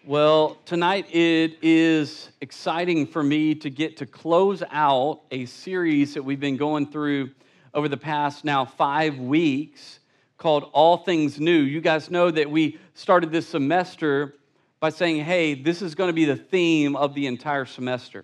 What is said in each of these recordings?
Well, tonight it is exciting for me to get to close out a series that we've been going through over the past now 5 weeks called All Things New. You guys know that we started this semester by saying, hey, this is going to be the theme of the entire semester.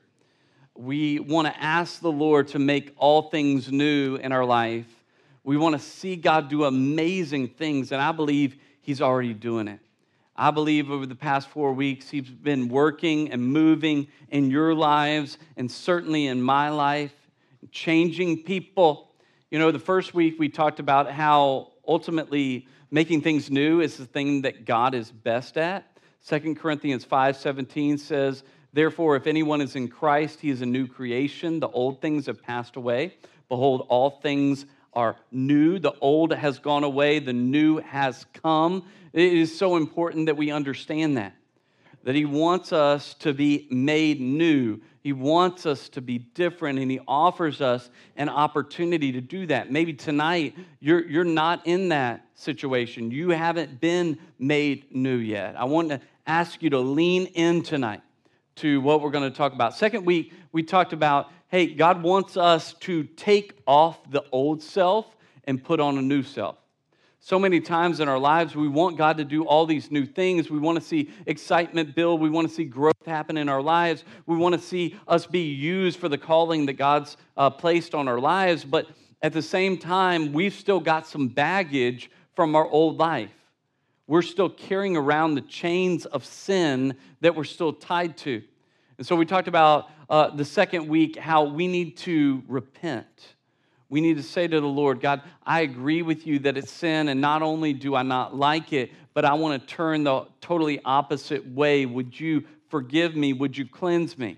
We want to ask the Lord to make all things new in our life. We want to see God do amazing things, and I believe He's already doing it. I believe over the past 4 weeks, He's been working and moving in your lives and certainly in my life, changing people. You know, the first week we talked about how ultimately making things new is the thing that God is best at. 2 Corinthians 5:17 says, "Therefore, if anyone is in Christ, he is a new creation. The old things have passed away. Behold, all things are new. The old has gone away. The new has come." It is so important that we understand that He wants us to be made new. He wants us to be different, and He offers us an opportunity to do that. Maybe tonight, you're not in that situation. You haven't been made new yet. I want to ask you to lean in tonight to what we're going to talk about. Second week, we talked about, hey, God wants us to take off the old self and put on a new self. So many times in our lives, we want God to do all these new things. We want to see excitement build. We want to see growth happen in our lives. We want to see us be used for the calling that God's placed on our lives. But at the same time, we've still got some baggage from our old life. We're still carrying around the chains of sin that we're still tied to. And so we talked about the second week how we need to repent. We need to say to the Lord, God, I agree with you that it's sin, and not only do I not like it, but I want to turn the totally opposite way. Would you forgive me? Would you cleanse me?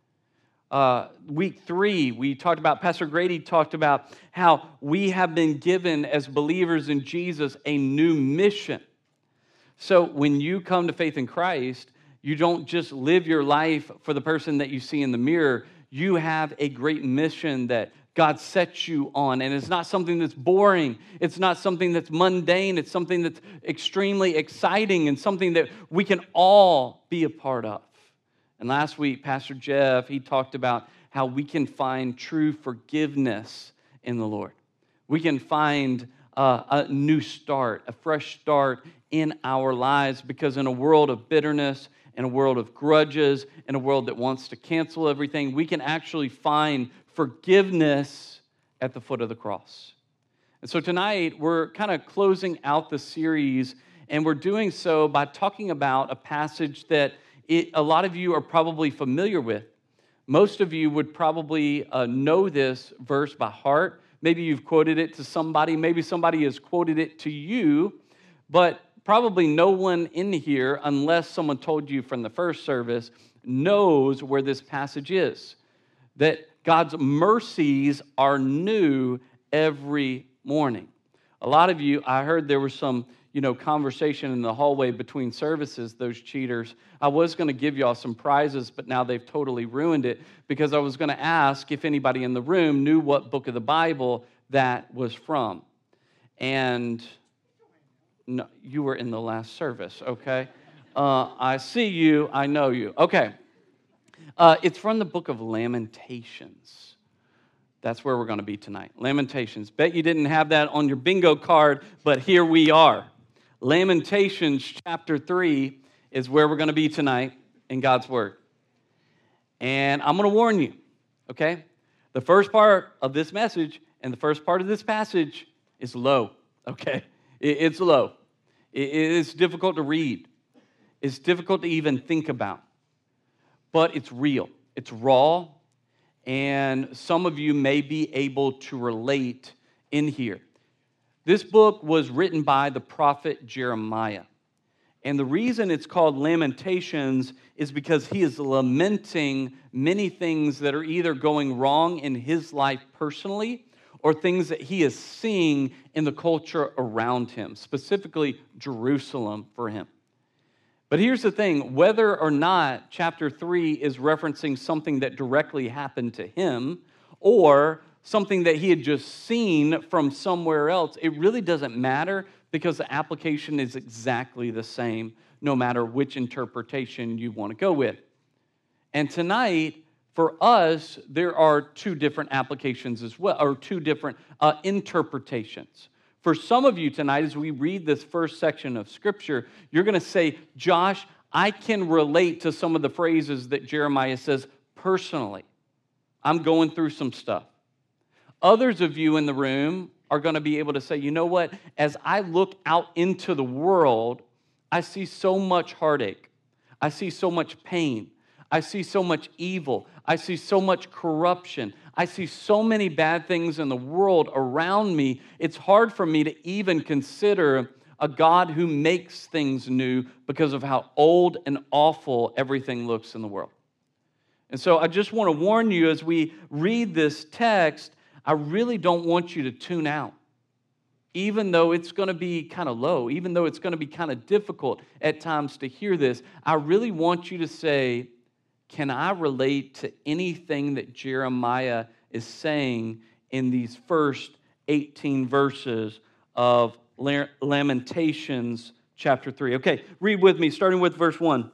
Week 3, we talked about, Pastor Grady talked about how we have been given as believers in Jesus a new mission. So when you come to faith in Christ, you don't just live your life for the person that you see in the mirror. You have a great mission that God sets you on, and it's not something that's boring. It's not something that's mundane. It's something that's extremely exciting and something that we can all be a part of. And last week, Pastor Jeff, he talked about how we can find true forgiveness in the Lord. We can find a new start, a fresh start in our lives, because in a world of bitterness, in a world of grudges, in a world that wants to cancel everything, we can actually find forgiveness at the foot of the cross. And so tonight, we're kind of closing out the series, and we're doing so by talking about a passage that a lot of you are probably familiar with. Most of you would probably know this verse by heart. Maybe you've quoted it to somebody. Maybe somebody has quoted it to you, but probably no one in here, unless someone told you from the first service, knows where this passage is. That God's mercies are new every morning. A lot of you, I heard there was some, conversation in the hallway between services, those cheaters. I was going to give y'all some prizes, but now they've totally ruined it, because I was going to ask if anybody in the room knew what book of the Bible that was from. And no, you were in the last service, okay? I see you, I know you. Okay. It's from the book of Lamentations. That's where we're going to be tonight. Lamentations. Bet you didn't have that on your bingo card, but here we are. Lamentations chapter 3 is where we're going to be tonight in God's Word. And I'm going to warn you, okay? The first part of this message and the first part of this passage is low, okay? It's low. It's difficult to read. It's difficult to even think about. But it's real, it's raw, and some of you may be able to relate in here. This book was written by the prophet Jeremiah. And the reason it's called Lamentations is because he is lamenting many things that are either going wrong in his life personally or things that he is seeing in the culture around him, specifically Jerusalem for him. But here's the thing, whether or not chapter 3 is referencing something that directly happened to him or something that he had just seen from somewhere else, it really doesn't matter, because the application is exactly the same, no matter which interpretation you want to go with. And tonight, for us, there are two different applications as well, or two different interpretations. For some of you tonight, as we read this first section of Scripture, you're going to say, Josh, I can relate to some of the phrases that Jeremiah says personally. I'm going through some stuff. Others of you in the room are going to be able to say, you know what? As I look out into the world, I see so much heartache. I see so much pain. I see so much evil. I see so much corruption. I see so many bad things in the world around me. It's hard for me to even consider a God who makes things new because of how old and awful everything looks in the world. And so I just want to warn you as we read this text, I really don't want you to tune out. Even though it's going to be kind of low, even though it's going to be kind of difficult at times to hear this, I really want you to say, can I relate to anything that Jeremiah is saying in these first 18 verses of Lamentations chapter 3? Okay, read with me, starting with verse 1.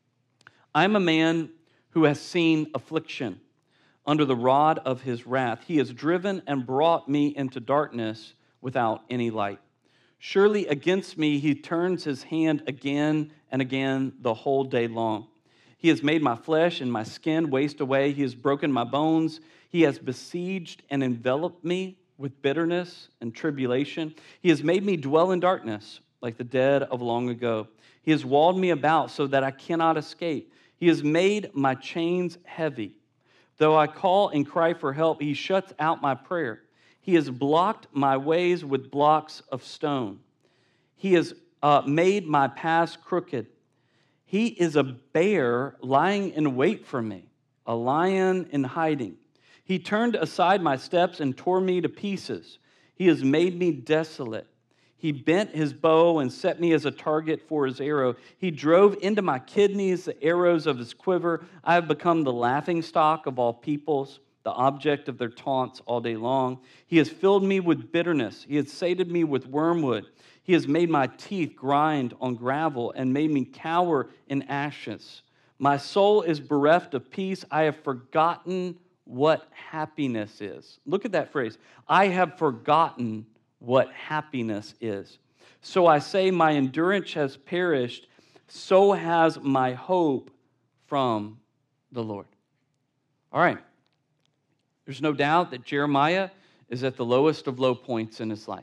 I'm a man who has seen affliction under the rod of his wrath. He has driven and brought me into darkness without any light. Surely against me he turns his hand again and again the whole day long. He has made my flesh and my skin waste away. He has broken my bones. He has besieged and enveloped me with bitterness and tribulation. He has made me dwell in darkness like the dead of long ago. He has walled me about so that I cannot escape. He has made my chains heavy. Though I call and cry for help, he shuts out my prayer. He has blocked my ways with blocks of stone. He has made my paths crooked. He is a bear lying in wait for me, a lion in hiding. He turned aside my steps and tore me to pieces. He has made me desolate. He bent his bow and set me as a target for his arrow. He drove into my kidneys the arrows of his quiver. I have become the laughingstock of all peoples, the object of their taunts all day long. He has filled me with bitterness. He has sated me with wormwood. He has made my teeth grind on gravel and made me cower in ashes. My soul is bereft of peace. I have forgotten what happiness is. Look at that phrase. I have forgotten what happiness is. So I say, my endurance has perished. So has my hope from the Lord. All right. There's no doubt that Jeremiah is at the lowest of low points in his life.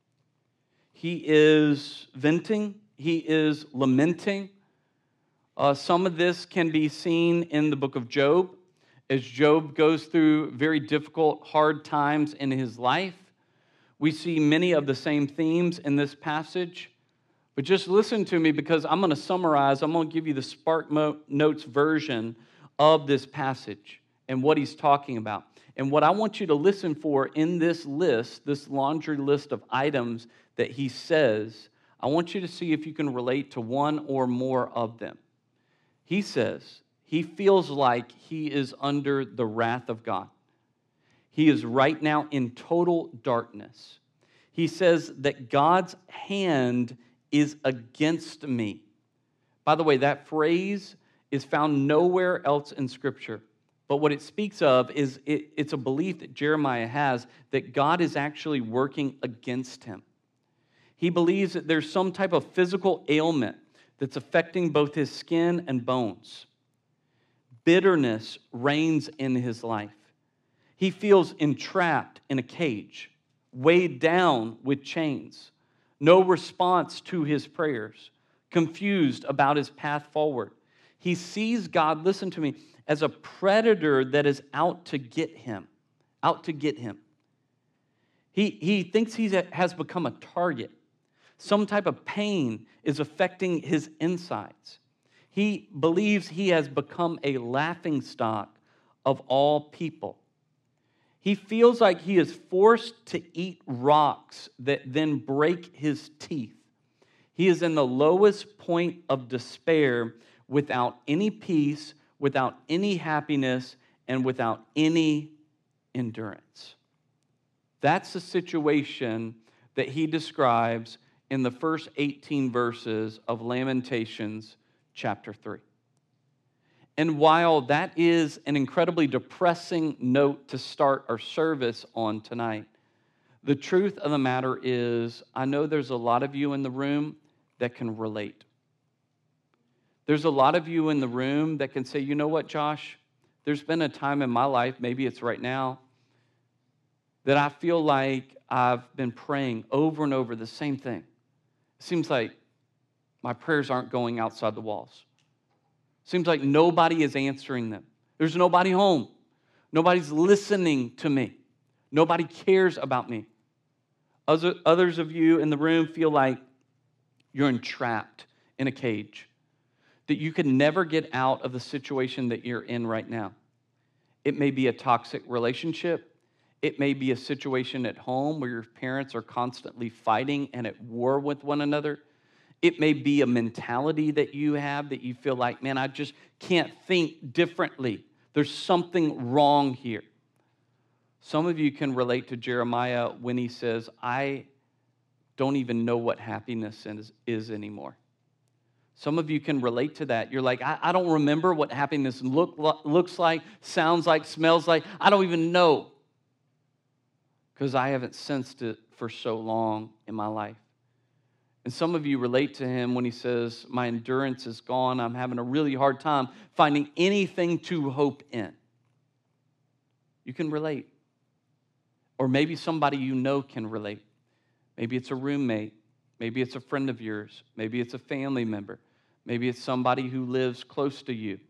He is venting. He is lamenting. Some of this can be seen in the book of Job, as Job goes through very difficult, hard times in his life. We see many of the same themes in this passage. But just listen to me, because I'm going to summarize. I'm going to give you the Spark Notes version of this passage and what he's talking about. And what I want you to listen for in this list, this laundry list of items that he says, I want you to see if you can relate to one or more of them. He says he feels like he is under the wrath of God. He is right now in total darkness. He says that God's hand is against me. By the way, that phrase is found nowhere else in Scripture. But what it speaks of is it's a belief that Jeremiah has that God is actually working against him. He believes that there's some type of physical ailment that's affecting both his skin and bones. Bitterness reigns in his life. He feels entrapped in a cage, weighed down with chains, no response to his prayers, confused about his path forward. He sees God, listen to me, as a predator that is out to get him, He thinks he has become a target. Some type of pain is affecting his insides. He believes he has become a laughingstock of all people. He feels like he is forced to eat rocks that then break his teeth. He is in the lowest point of despair, without any peace, without any happiness, and without any endurance. That's the situation that he describes in the first 18 verses of Lamentations chapter 3. And while that is an incredibly depressing note to start our service on tonight, the truth of the matter is, I know there's a lot of you in the room that can relate. There's a lot of you in the room that can say, you know what, Josh? There's been a time in my life, maybe it's right now, that I feel like I've been praying over and over the same thing. It seems like my prayers aren't going outside the walls. It seems like nobody is answering them. There's nobody home. Nobody's listening to me. Nobody cares about me. Others of you in the room feel like you're entrapped in a cage, that you can never get out of the situation that you're in right now. It may be a toxic relationship. It may be a situation at home where your parents are constantly fighting and at war with one another. It may be a mentality that you have that you feel like, man, I just can't think differently. There's something wrong here. Some of you can relate to Jeremiah when he says, I don't even know what happiness is anymore. Some of you can relate to that. You're like, I don't remember what happiness looks like, sounds like, smells like. I don't even know because I haven't sensed it for so long in my life. And some of you relate to him when he says, my endurance is gone. I'm having a really hard time finding anything to hope in. You can relate. Or maybe somebody you know can relate. Maybe it's a roommate. Maybe it's a friend of yours. Maybe it's a family member. Maybe it's somebody who lives close to you.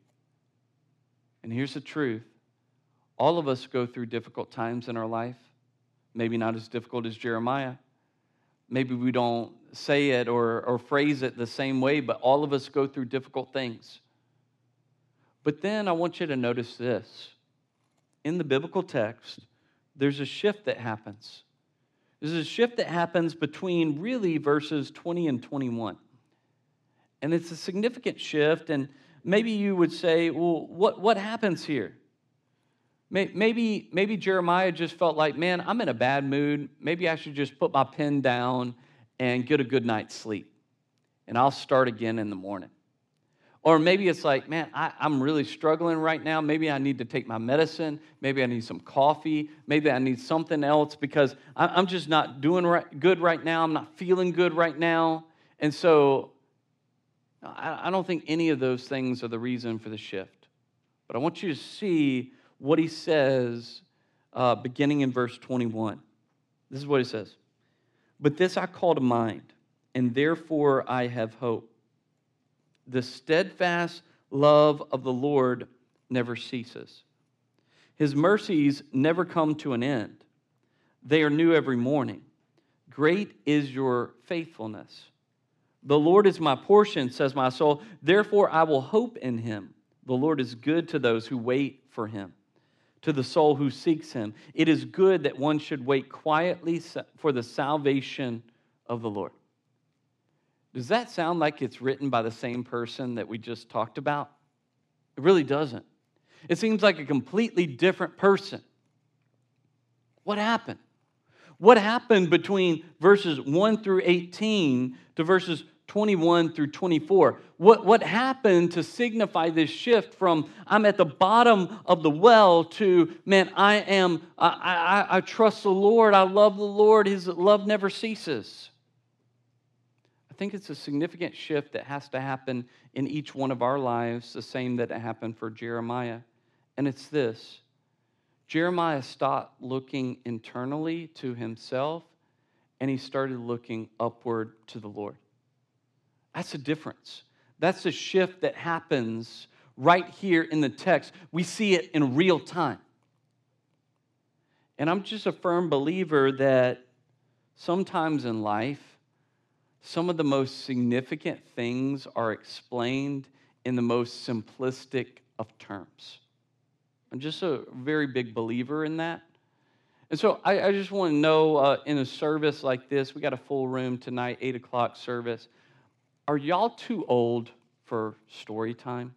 And here's the truth. All of us go through difficult times in our life. Maybe not as difficult as Jeremiah. Maybe we don't say it or phrase it the same way, but all of us go through difficult things. But then I want you to notice this. In the biblical text, there's a shift that happens. There's a shift that happens between really verses 20 and 21. And it's a significant shift, and maybe you would say, well, what happens here? Maybe Jeremiah just felt like, man, I'm in a bad mood. Maybe I should just put my pen down and get a good night's sleep, and I'll start again in the morning. Or maybe it's like, man, I'm really struggling right now. Maybe I need to take my medicine. Maybe I need some coffee. Maybe I need something else because I'm just not doing good right now. I'm not feeling good right now. And so I don't think any of those things are the reason for the shift. But I want you to see what he says beginning in verse 21. This is what he says. But this I call to mind, and therefore I have hope. The steadfast love of the Lord never ceases. His mercies never come to an end. They are new every morning. Great is your faithfulness. The Lord is my portion, says my soul. Therefore I will hope in him. The Lord is good to those who wait for him, to the soul who seeks him. It is good that one should wait quietly for the salvation of the Lord. Does that sound like it's written by the same person that we just talked about? It really doesn't. It seems like a completely different person. What happened? What happened between verses 1 through 18 to verses 21 through 24? What happened to signify this shift from I'm at the bottom of the well to, man, I trust the Lord, I love the Lord, his love never ceases? I think it's a significant shift that has to happen in each one of our lives, the same that happened for Jeremiah. And it's this. Jeremiah stopped looking internally to himself, and he started looking upward to the Lord. That's a difference. That's a shift that happens right here in the text. We see it in real time. And I'm just a firm believer that sometimes in life, some of the most significant things are explained in the most simplistic of terms. I'm just a very big believer in that. And so I just want to know, in a service like this, we got a full room tonight, 8 o'clock service. Are y'all too old for story time?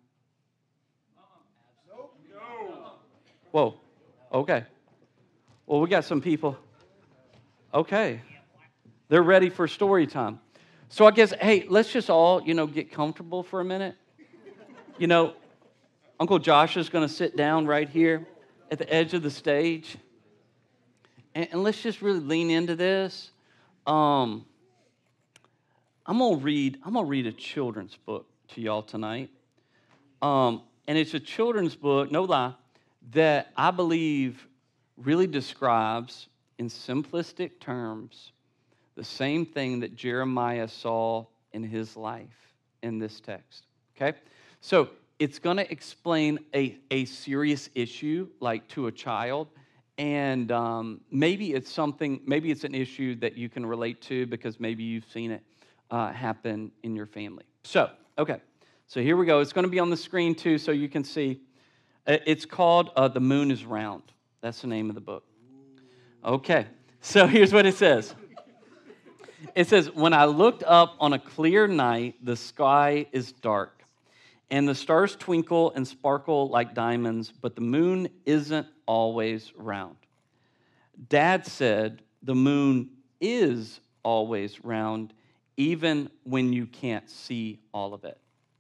No. Whoa, okay. Well, we got some people. Okay. They're ready for story time. So I guess, hey, let's just all, get comfortable for a minute. You know, Uncle Josh is going to sit down right here at the edge of the stage. And let's just really lean into this. I'm gonna read a children's book to y'all tonight. And it's a children's book, no lie, that I believe really describes in simplistic terms the same thing that Jeremiah saw in his life in this text. Okay? So it's going to explain a serious issue, like to a child, and maybe it's an issue that you can relate to because maybe you've seen it happen in your family. So here we go. It's going to be on the screen too, so you can see. It's called The Moon is Round. That's the name of the book. Okay, so here's what it says. It says, when I looked up on a clear night, the sky is dark, and the stars twinkle and sparkle like diamonds, but the moon isn't always round. Dad said the moon is always round, even when you can't see all of it.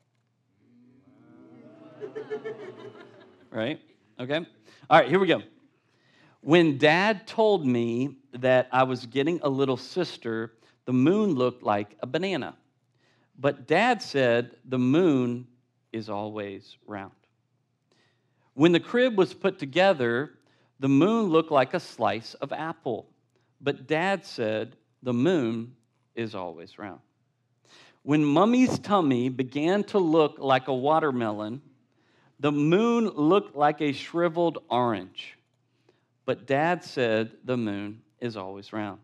Right? Okay? All right, here we go. When Dad told me that I was getting a little sister, the moon looked like a banana. But Dad said the moon is always round. When the crib was put together, the moon looked like a slice of apple. But Dad said the moon is always round. When Mummy's tummy began to look like a watermelon, the moon looked like a shriveled orange. But Dad said the moon is always round.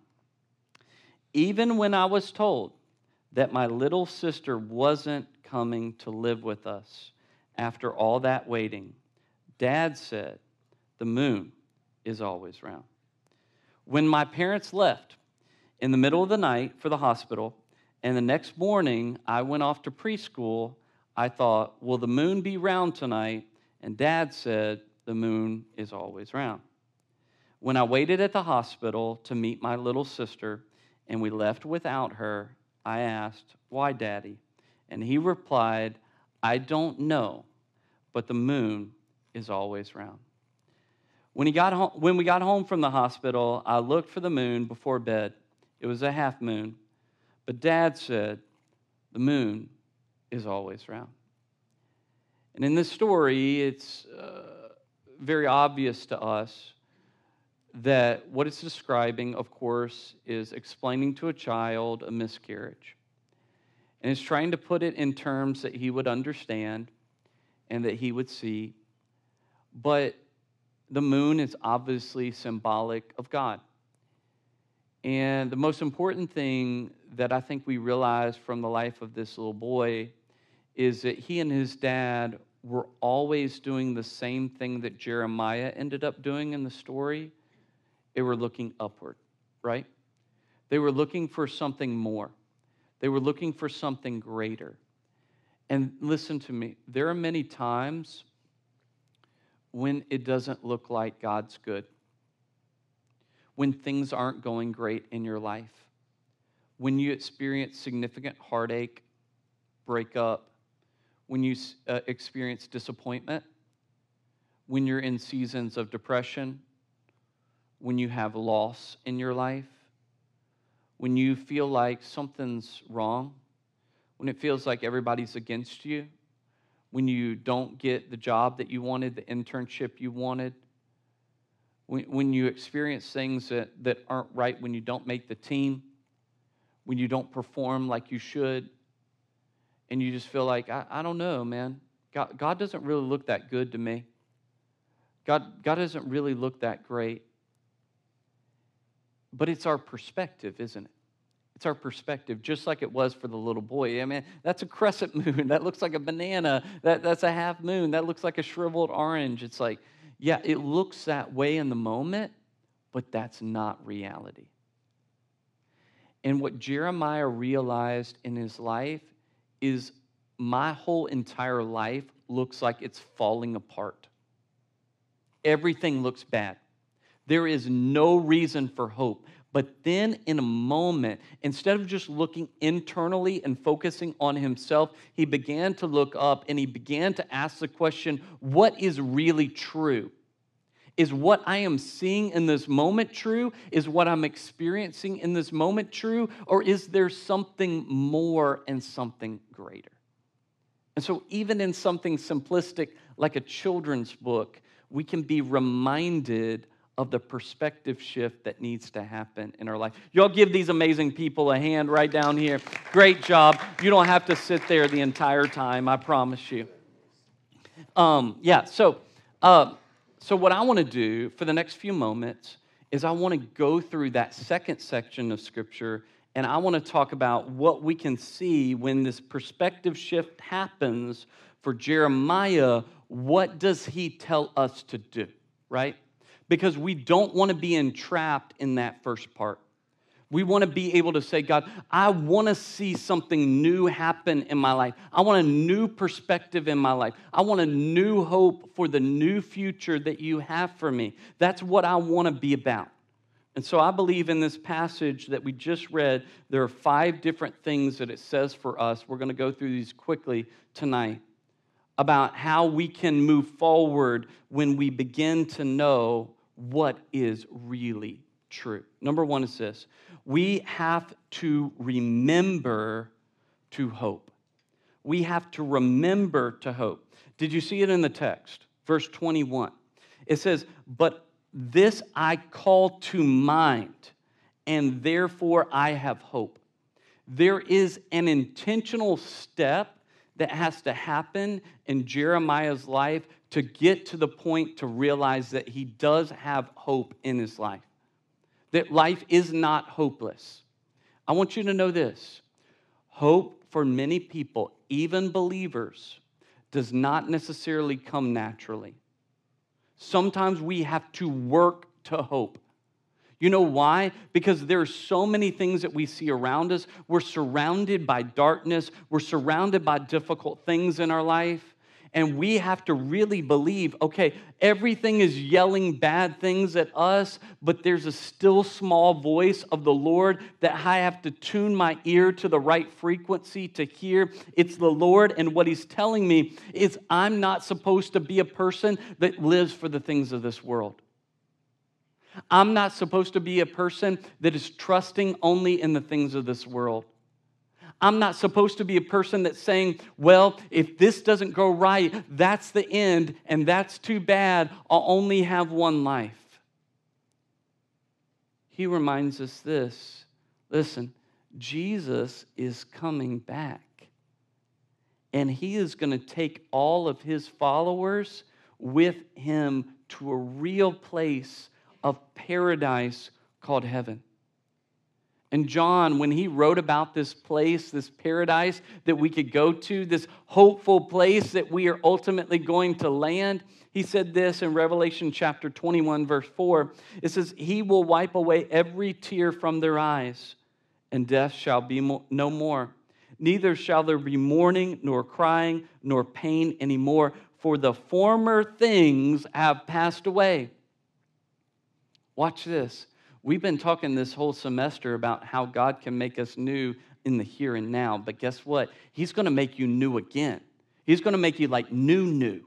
Even when I was told that my little sister wasn't coming to live with us after all that waiting, Dad said the moon is always round. When my parents left in the middle of the night for the hospital, and the next morning I went off to preschool, I thought, will the moon be round tonight? And Dad said the moon is always round. When I waited at the hospital to meet my little sister, and we left without her, I asked, why, Daddy? And he replied, I don't know, but the moon is always round. When we got home from the hospital, I looked for the moon before bed. It was a half moon, but Dad said, the moon is always round. And in this story, it's very obvious to us that what it's describing, of course, is explaining to a child a miscarriage. And it's trying to put it in terms that he would understand and that he would see. But the moon is obviously symbolic of God. And the most important thing that I think we realize from the life of this little boy is that he and his dad were always doing the same thing that Jeremiah ended up doing in the story. They were looking upward, right? They were looking for something more. They were looking for something greater. And listen to me, there are many times when it doesn't look like God's good, when things aren't going great in your life, when you experience significant heartache, breakup, when you experience disappointment, when you're in seasons of depression, when you have loss in your life, when you feel like something's wrong, when it feels like everybody's against you, when you don't get the job that you wanted, the internship you wanted, when you experience things that aren't right, when you don't make the team, when you don't perform like you should, and you just feel like, I don't know, man. God doesn't really look that good to me. God doesn't really look that great. But it's our perspective, isn't it? It's our perspective, just like it was for the little boy. I mean, that's a crescent moon. That looks like a banana. That's a half moon. That looks like a shriveled orange. It's like, yeah, it looks that way in the moment, but that's not reality. And what Jeremiah realized in his life is my whole entire life looks like it's falling apart. Everything looks bad. There is no reason for hope. But then in a moment, instead of just looking internally and focusing on himself, he began to look up and he began to ask the question, what is really true? Is what I am seeing in this moment true? Is what I'm experiencing in this moment true? Or is there something more and something greater? And so even in something simplistic like a children's book, we can be reminded of the perspective shift that needs to happen in our life. Y'all give these amazing people a hand right down here. Great job. You don't have to sit there the entire time, I promise you. So what I want to do for the next few moments is I want to go through that second section of Scripture, and I want to talk about what we can see when this perspective shift happens for Jeremiah. What does he tell us to do, right? Because we don't want to be entrapped in that first part. We want to be able to say, God, I want to see something new happen in my life. I want a new perspective in my life. I want a new hope for the new future that you have for me. That's what I want to be about. And so I believe in this passage that we just read, there are 5 different things that it says for us. We're going to go through these quickly tonight about how we can move forward when we begin to know what is really true. Number 1 is this. We have to remember to hope. We have to remember to hope. Did you see it in the text? Verse 21. It says, but this I call to mind, and therefore I have hope. There is an intentional step that has to happen in Jeremiah's life to get to the point to realize that he does have hope in his life. That life is not hopeless. I want you to know this. Hope for many people, even believers, does not necessarily come naturally. Sometimes we have to work to hope. You know why? Because there are so many things that we see around us. We're surrounded by darkness. We're surrounded by difficult things in our life. And we have to really believe, okay, everything is yelling bad things at us, but there's a still small voice of the Lord that I have to tune my ear to the right frequency to hear. It's the Lord, and what He's telling me is I'm not supposed to be a person that lives for the things of this world. I'm not supposed to be a person that is trusting only in the things of this world. I'm not supposed to be a person that's saying, well, if this doesn't go right, that's the end, and that's too bad. I'll only have one life. He reminds us this. Listen, Jesus is coming back, and He is going to take all of His followers with Him to a real place of paradise called heaven. And John, when he wrote about this place, this paradise that we could go to, this hopeful place that we are ultimately going to land, he said this in Revelation chapter 21, verse 4. It says, He will wipe away every tear from their eyes, and death shall be no more. Neither shall there be mourning, nor crying, nor pain anymore, for the former things have passed away. Watch this. We've been talking this whole semester about how God can make us new in the here and now. But guess what? He's going to make you new again. He's going to make you like new.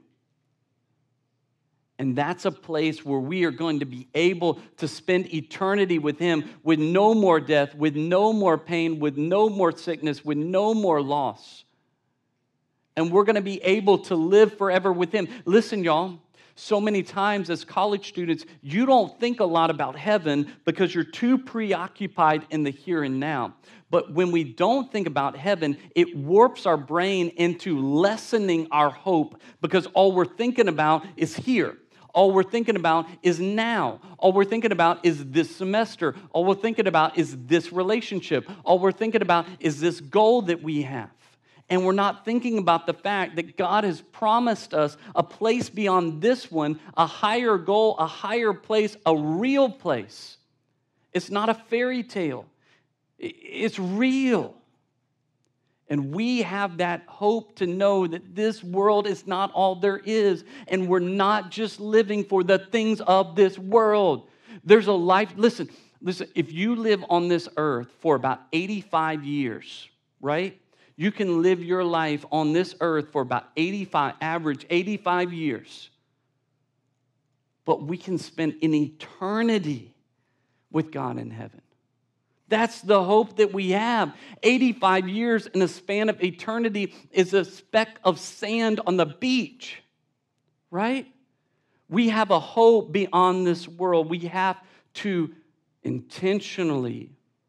And that's a place where we are going to be able to spend eternity with Him with no more death, with no more pain, with no more sickness, with no more loss. And we're going to be able to live forever with Him. Listen, y'all. So many times as college students, you don't think a lot about heaven because you're too preoccupied in the here and now. But when we don't think about heaven, it warps our brain into lessening our hope because all we're thinking about is here. All we're thinking about is now. All we're thinking about is this semester. All we're thinking about is this relationship. All we're thinking about is this goal that we have. And we're not thinking about the fact that God has promised us a place beyond this one, a higher goal, a higher place, a real place. It's not a fairy tale. It's real. And we have that hope to know that this world is not all there is. And we're not just living for the things of this world. There's a life. Listen, Listen, if you live on this earth for about 85 years, right? You can live your life on this earth for about 85 years. But we can spend an eternity with God in heaven. That's the hope that we have. 85 years in a span of eternity is a speck of sand on the beach, right? We have a hope beyond this world. We have to intentionally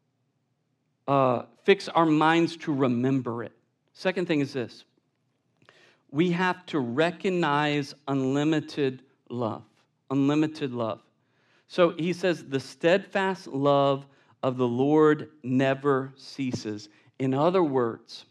fix our minds to remember it. Second thing is this. We have to recognize unlimited love. Unlimited love. So he says, the steadfast love of the Lord never ceases. In other words,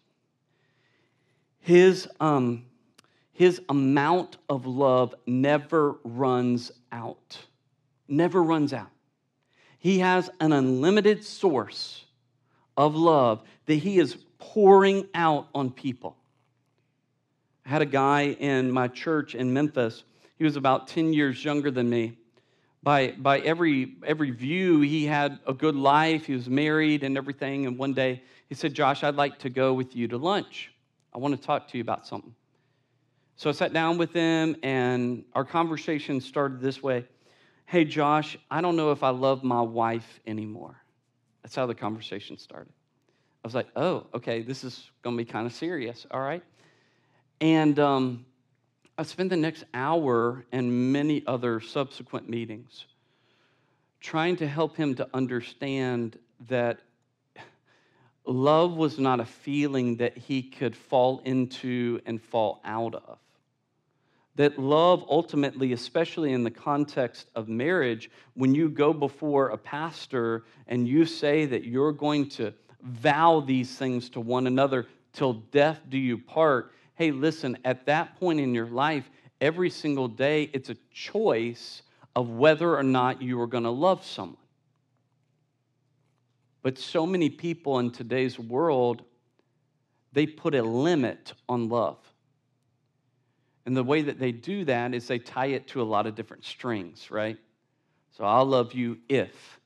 his amount of love never runs out. Never runs out. He has an unlimited source of love that he is pouring out on people. I had a guy in my church in Memphis. He was about 10 years younger than me. By every view, he had a good life. He was married and everything. And one day he said, Josh, I'd like to go with you to lunch. I want to talk to you about something. So I sat down with him, and our conversation started this way. Hey, Josh, I don't know if I love my wife anymore. That's how the conversation started. I was like, oh, okay, this is going to be kind of serious, all right? And I spent the next hour and many other subsequent meetings trying to help him to understand that love was not a feeling that he could fall into and fall out of. That love ultimately, especially in the context of marriage, when you go before a pastor and you say that you're going to vow these things to one another till death do you part, hey, listen, at that point in your life, every single day, it's a choice of whether or not you are going to love someone. But so many people in today's world, they put a limit on love. And the way that they do that is they tie it to a lot of different strings, right? So I'll love you if,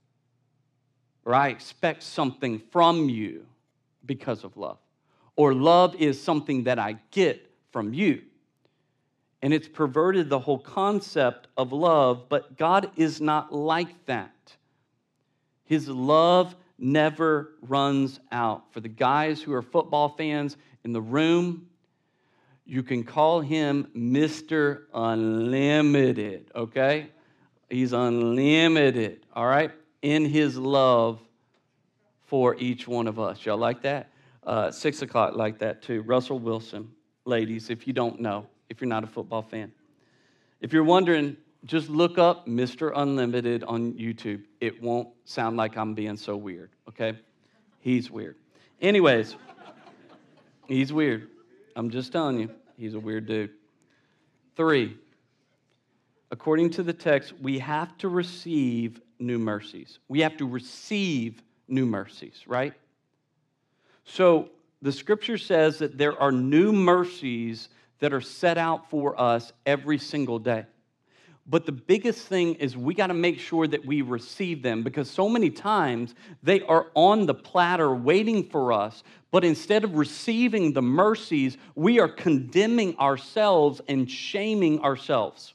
or I expect something from you because of love. Or love is something that I get from you. And it's perverted the whole concept of love, but God is not like that. His love never runs out. For the guys who are football fans in the room, you can call him Mr. Unlimited, okay? He's unlimited, all right, in his love for each one of us. Y'all like that? 6 o'clock like that too. Russell Wilson, ladies, if you don't know, if you're not a football fan. If you're wondering, just look up Mr. Unlimited on YouTube. It won't sound like I'm being so weird, okay? He's weird. Anyways, he's weird. I'm just telling you, he's a weird dude. 3, according to the text, we have to receive new mercies. We have to receive new mercies, right? So the scripture says that there are new mercies that are set out for us every single day. But the biggest thing is we got to make sure that we receive them, because so many times they are on the platter waiting for us. But instead of receiving the mercies, we are condemning ourselves and shaming ourselves.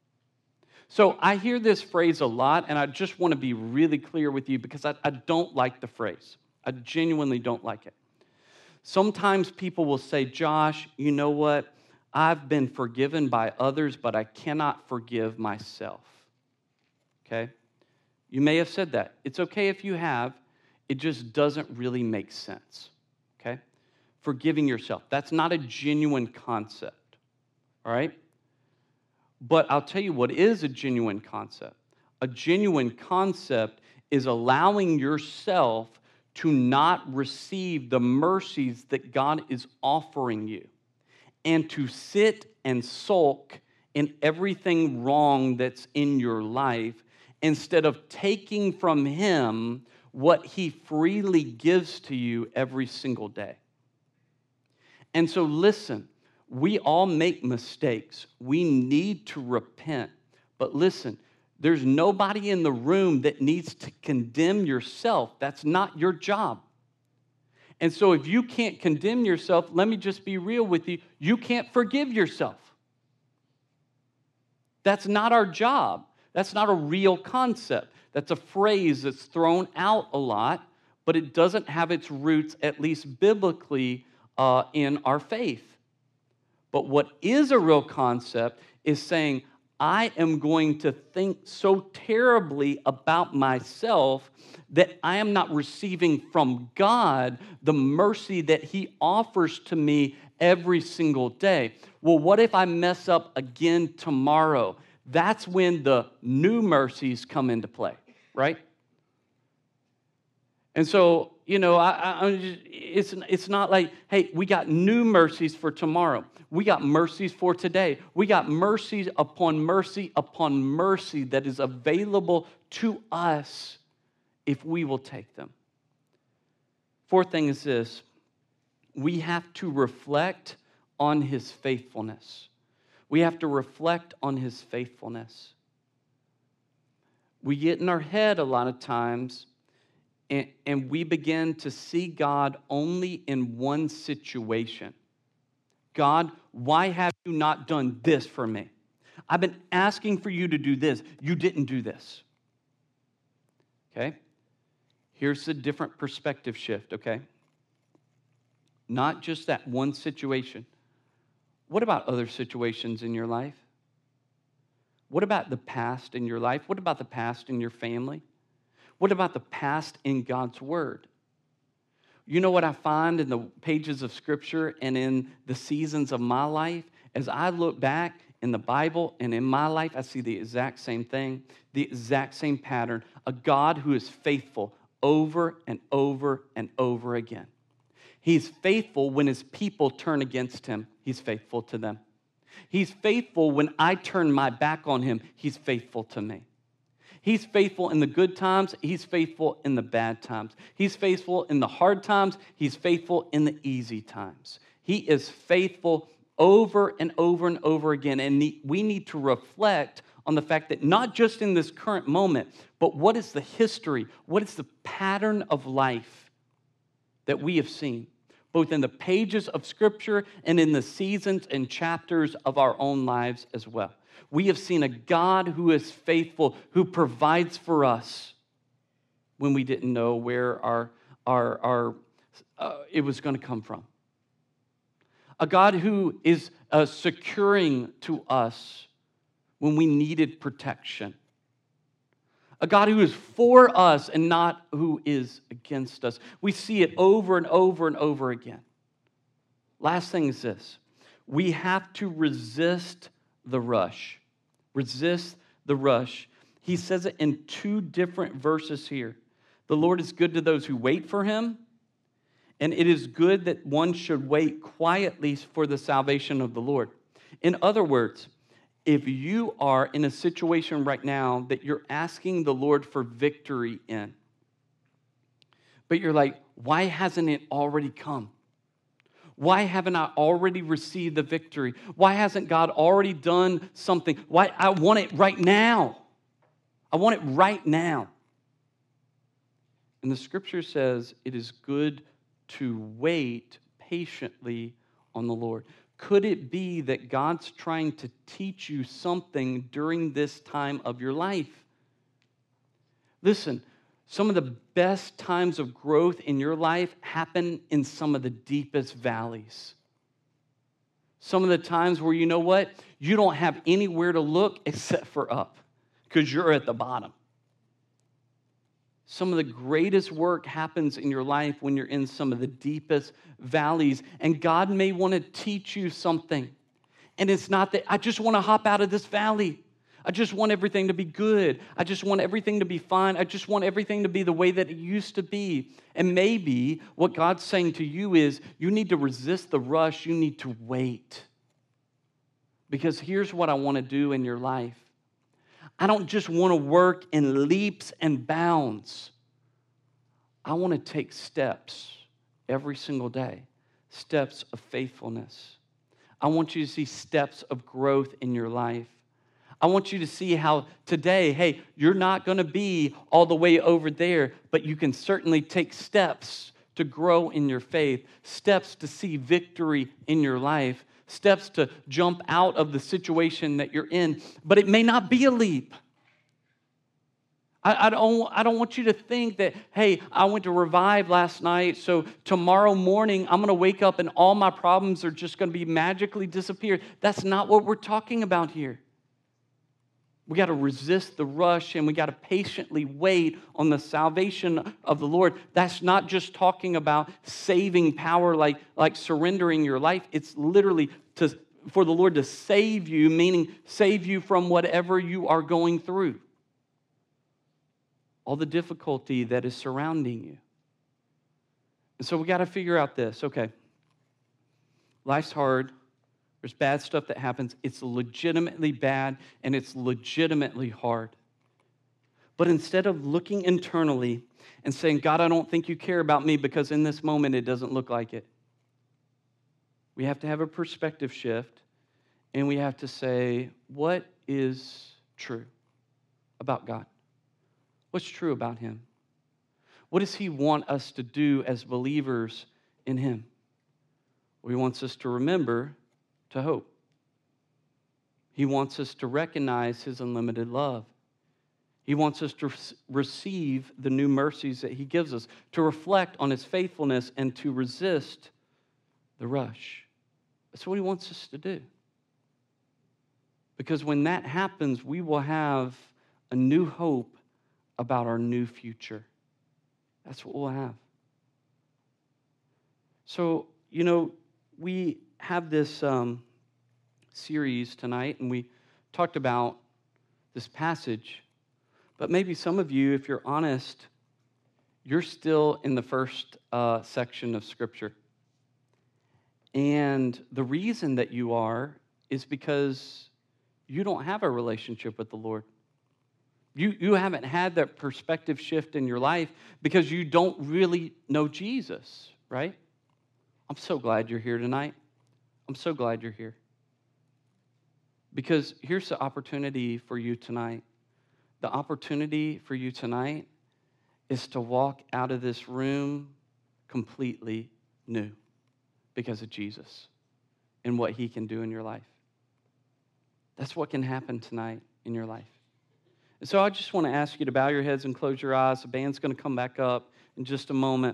So I hear this phrase a lot, and I just want to be really clear with you because I don't like the phrase. I genuinely don't like it. Sometimes people will say, Josh, you know what? I've been forgiven by others, but I cannot forgive myself. Okay? You may have said that. It's okay if you have. It just doesn't really make sense. Okay? Forgiving yourself. That's not a genuine concept. All right? But I'll tell you what is a genuine concept. A genuine concept is allowing yourself to not receive the mercies that God is offering you, and to sit and sulk in everything wrong that's in your life instead of taking from Him what He freely gives to you every single day. And so listen, we all make mistakes. We need to repent. But listen, There's nobody in the room that needs to condemn yourself. That's not your job. And so if you can't condemn yourself, let me just be real with you, you can't forgive yourself. That's not our job. That's not a real concept. That's a phrase that's thrown out a lot, but it doesn't have its roots, at least biblically, in our faith. But what is a real concept is saying, I am going to think so terribly about myself that I am not receiving from God the mercy that He offers to me every single day. Well, what if I mess up again tomorrow? That's when the new mercies come into play, right? And so, it's not like, hey, we got new mercies for tomorrow. We got mercies for today. We got mercies upon mercy upon mercy that is available to us if we will take them. Fourth thing is this: we have to reflect on His faithfulness. We have to reflect on His faithfulness. We get in our head a lot of times, and we begin to see God only in one situation. God, why have you not done this for me? I've been asking for you to do this. You didn't do this. Okay? Here's a different perspective shift, okay? Not just that one situation. What about other situations in your life? What about the past in your life? What about the past in your family? What about the past in God's Word? You know what I find in the pages of Scripture and in the seasons of my life? As I look back in the Bible and in my life, I see the exact same thing, the exact same pattern, a God who is faithful over and over and over again. He's faithful when His people turn against Him. He's faithful to them. He's faithful when I turn my back on Him. He's faithful to me. He's faithful in the good times. He's faithful in the bad times. He's faithful in the hard times. He's faithful in the easy times. He is faithful over and over and over again. And we need to reflect on the fact that not just in this current moment, but what is the history? What is the pattern of life that we have seen, both in the pages of Scripture and in the seasons and chapters of our own lives as well. We have seen a God who is faithful, who provides for us when we didn't know where it was going to come from. A God who is securing to us when we needed protection. A God who is for us and not who is against us. We see it over and over and over again. Last thing is this: we have to resist the rush. Resist the rush. He says it in two different verses here. The Lord is good to those who wait for Him, and it is good that one should wait quietly for the salvation of the Lord. In other words, if you are in a situation right now that you're asking the Lord for victory in, but you're like, why hasn't it already come? Why haven't I already received the victory? Why hasn't God already done something? Why? I want it right now. I want it right now. And the Scripture says it is good to wait patiently on the Lord. Could it be that God's trying to teach you something during this time of your life? Listen, some of the best times of growth in your life happen in some of the deepest valleys. Some of the times where, you know what? You don't have anywhere to look except for up because you're at the bottom. Some of the greatest work happens in your life when you're in some of the deepest valleys. And God may want to teach you something. And it's not that I just want to hop out of this valley. I just want everything to be good. I just want everything to be fine. I just want everything to be the way that it used to be. And maybe what God's saying to you is you need to resist the rush. You need to wait. Because here's what I want to do in your life. I don't just want to work in leaps and bounds. I want to take steps every single day, steps of faithfulness. I want you to see steps of growth in your life. I want you to see how today, hey, you're not going to be all the way over there, but you can certainly take steps to grow in your faith, steps to see victory in your life, steps to jump out of the situation that you're in. But it may not be a leap. I don't want you to think that, hey, I went to Revive last night, so tomorrow morning I'm going to wake up and all my problems are just going to be magically disappeared. That's not what we're talking about here. We got to resist the rush and we got to patiently wait on the salvation of the Lord. That's not just talking about saving power like surrendering your life. It's literally for the Lord to save you, meaning save you from whatever you are going through. All the difficulty that is surrounding you. And so we got to figure out this. Okay, life's hard. There's bad stuff that happens. It's legitimately bad and it's legitimately hard. But instead of looking internally and saying, God, I don't think you care about me because in this moment it doesn't look like it. We have to have a perspective shift and we have to say, what is true about God? What's true about him? What does he want us to do as believers in him? Well, he wants us to remember to hope. He wants us to recognize his unlimited love. He wants us to receive the new mercies that he gives us, to reflect on his faithfulness and to resist the rush. That's what he wants us to do. Because when that happens, we will have a new hope about our new future. That's what we'll have. So, we have this series tonight, and we talked about this passage, but maybe some of you, if you're honest, you're still in the first section of Scripture. And the reason that you are is because you don't have a relationship with the Lord. You haven't had that perspective shift in your life because you don't really know Jesus, right? I'm so glad you're here tonight. I'm so glad you're here. Because here's the opportunity for you tonight. The opportunity for you tonight is to walk out of this room completely new because of Jesus and what he can do in your life. That's what can happen tonight in your life. And so I just want to ask you to bow your heads and close your eyes. The band's going to come back up in just a moment.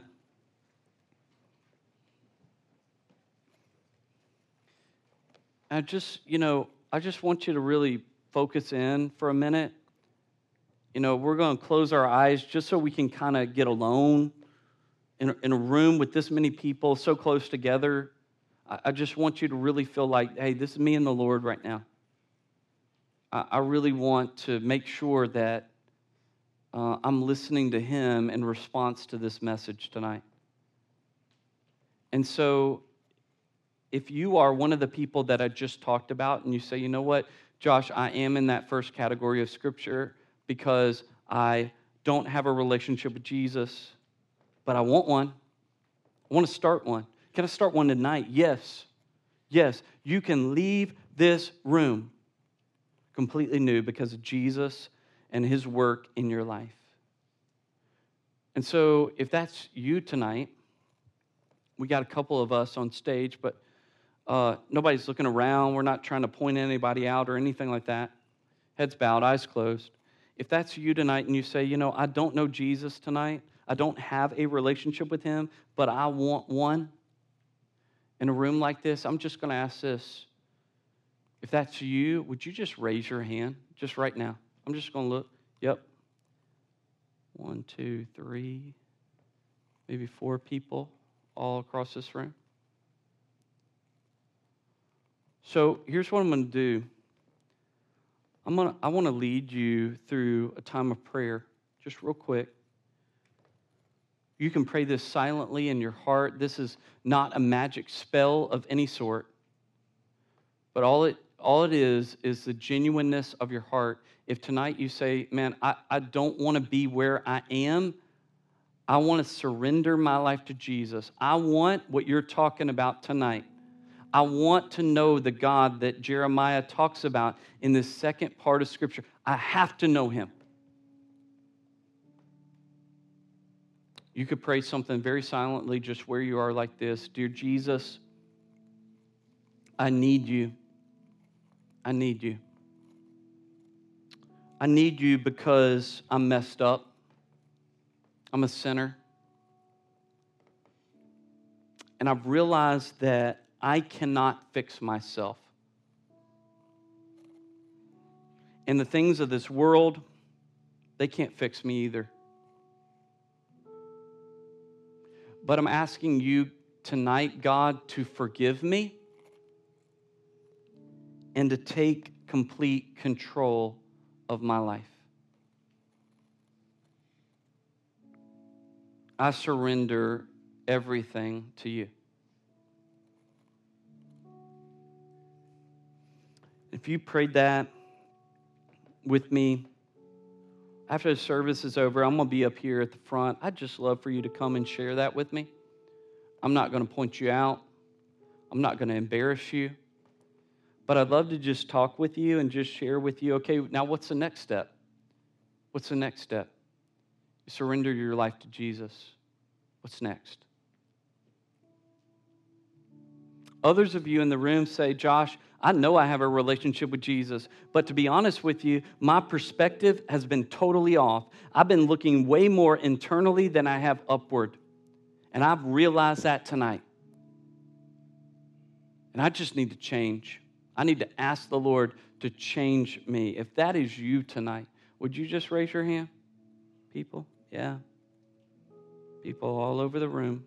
I just want you to really focus in for a minute. We're going to close our eyes just so we can kind of get alone in a room with this many people so close together. I just want you to really feel like, hey, this is me and the Lord right now. I really want to make sure that I'm listening to him in response to this message tonight. And so if you are one of the people that I just talked about and you say, you know what, Josh, I am in that first category of Scripture because I don't have a relationship with Jesus, but I want one. I want to start one. Can I start one tonight? Yes. Yes, you can leave this room completely new because of Jesus and his work in your life. And so if that's you tonight, we got a couple of us on stage, but nobody's looking around. We're not trying to point anybody out or anything like that. Heads bowed, eyes closed. If that's you tonight and you say, I don't know Jesus tonight, I don't have a relationship with him, but I want one in a room like this, I'm just going to ask this. If that's you, would you just raise your hand just right now? I'm just going to look. Yep. 1, 2, 3, maybe 4 people all across this room. So here's what I'm going to do. I want to lead you through a time of prayer, just real quick. You can pray this silently in your heart. This is not a magic spell of any sort, but all it is the genuineness of your heart. If tonight you say, man, I don't want to be where I am, I want to surrender my life to Jesus. I want what you're talking about tonight. I want to know the God that Jeremiah talks about in this second part of Scripture. I have to know him. You could pray something very silently just where you are like this. Dear Jesus, I need you. I need you. I need you because I'm messed up. I'm a sinner. And I've realized that I cannot fix myself. And the things of this world, they can't fix me either. But I'm asking you tonight, God, to forgive me and to take complete control of my life. I surrender everything to you. If you prayed that with me, after the service is over, I'm going to be up here at the front. I'd just love for you to come and share that with me. I'm not going to point you out. I'm not going to embarrass you. But I'd love to just talk with you and just share with you, okay, now what's the next step? What's the next step? You surrender your life to Jesus. What's next? Others of you in the room say, Josh, I know I have a relationship with Jesus, but to be honest with you, my perspective has been totally off. I've been looking way more internally than I have upward. And I've realized that tonight. And I just need to change. I need to ask the Lord to change me. If that is you tonight, would you just raise your hand? People? Yeah. People all over the room.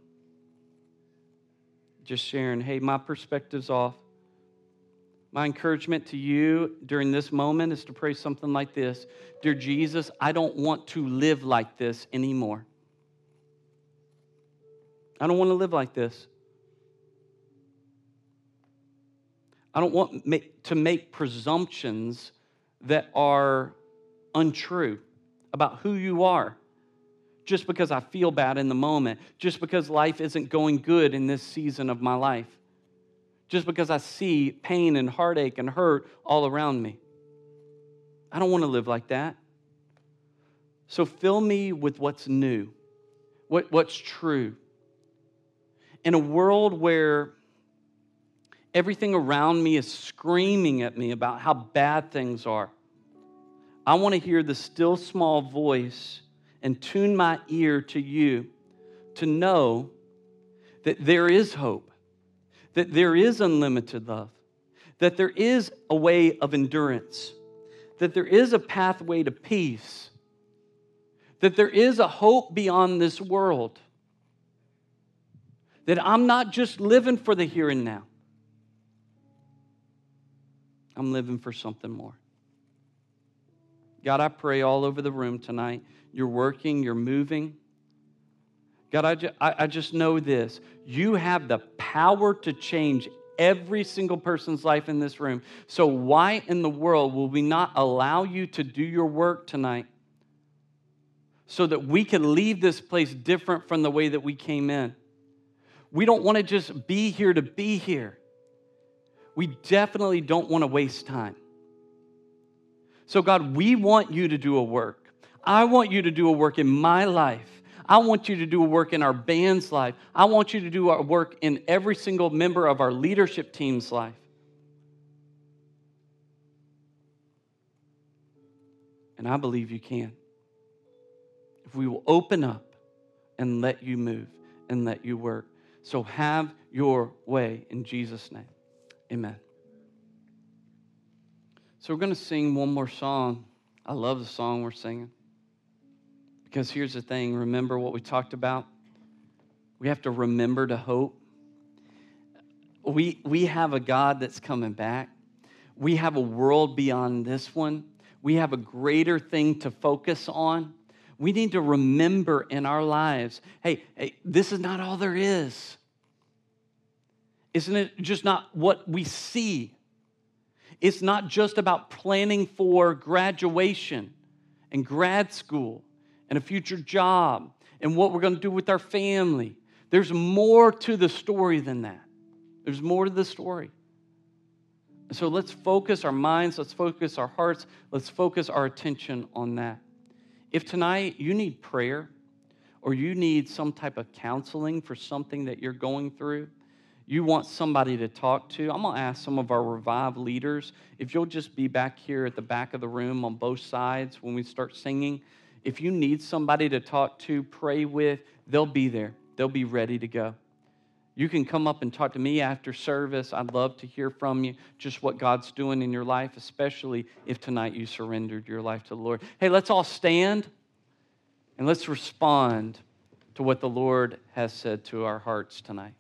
Just sharing, hey, my perspective's off. My encouragement to you during this moment is to pray something like this. Dear Jesus, I don't want to live like this anymore. I don't want to live like this. I don't want to make presumptions that are untrue about who you are just because I feel bad in the moment, just because life isn't going good in this season of my life, just because I see pain and heartache and hurt all around me. I don't want to live like that. So fill me with what's new, what's true. In a world where everything around me is screaming at me about how bad things are, I want to hear the still small voice and tune my ear to you to know that there is hope, that there is unlimited love, that there is a way of endurance, that there is a pathway to peace, that there is a hope beyond this world, that I'm not just living for the here and now. I'm living for something more. God, I pray all over the room tonight. You're working, you're moving. God, I just know this. You have the power to change every single person's life in this room. So why in the world will we not allow you to do your work tonight so that we can leave this place different from the way that we came in? We don't want to just be here to be here. We definitely don't want to waste time. So God, we want you to do a work. I want you to do a work in my life. I want you to do a work in our band's life. I want you to do a work in every single member of our leadership team's life. And I believe you can. If we will open up and let you move and let you work. So have your way in Jesus' name. Amen. So we're going to sing one more song. I love the song we're singing. Because here's the thing, remember what we talked about? We have to remember to hope. We have a God that's coming back. We have a world beyond this one. We have a greater thing to focus on. We need to remember in our lives, hey, this is not all there is. Isn't it just not what we see? It's not just about planning for graduation and grad school and a future job and what we're going to do with our family. There's more to the story than that. There's more to the story. So let's focus our minds, let's focus our hearts, let's focus our attention on that. If tonight you need prayer or you need some type of counseling for something that you're going through, you want somebody to talk to, I'm going to ask some of our Revive leaders if you'll just be back here at the back of the room on both sides when we start singing. If you need somebody to talk to, pray with, they'll be there. They'll be ready to go. You can come up and talk to me after service. I'd love to hear from you, just what God's doing in your life, especially if tonight you surrendered your life to the Lord. Hey, let's all stand and let's respond to what the Lord has said to our hearts tonight.